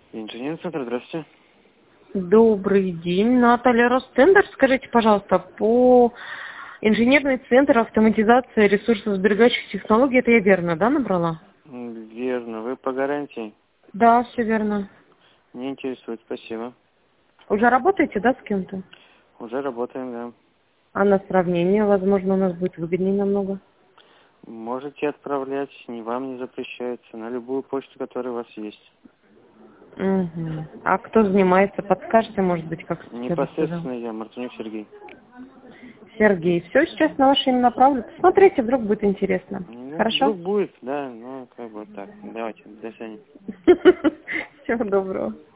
Инженерный центр, здравствуйте. Добрый день, Наталья Ростендер. Скажите, пожалуйста, по инженерный центр автоматизации ресурсосберегающих технологий, это я верно, да, набрала? Верно. Вы по гарантии? Да, все верно. Не интересует, спасибо. Уже работаете, да, с кем-то? Уже работаем, да. А на сравнение, возможно, у нас будет выгоднее намного. Можете отправлять, ни вам не запрещается, на любую почту, которая у вас есть. Угу. А кто занимается, подскажете, может быть, как я бы сказала? Непосредственно я, Мартынюк Сергей. Сергей, все сейчас на ваше имя направлю. Посмотрите, вдруг будет интересно. Ну, Хорошо? вдруг будет, да, ну, как бы так. Давайте, до свидания. Всего доброго.